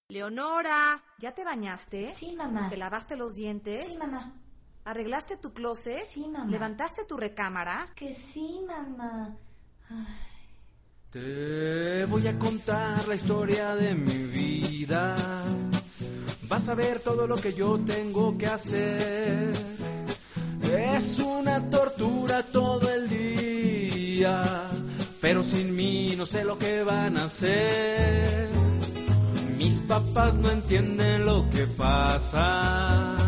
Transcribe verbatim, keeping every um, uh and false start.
Leonora, ¿ya te bañaste? Sí, mamá. ¿Te lavaste los dientes? Sí, mamá. ¿Arreglaste tu closet? Sí, mamá. ¿Levantaste tu recámara? Que sí, mamá. Ay. Te voy a contar la historia de mi vida. Vas a ver todo lo que yo tengo que hacer. Es una tortura todo el día, pero sin mí no sé lo que van a hacer. Mis papás no entienden lo que pasa.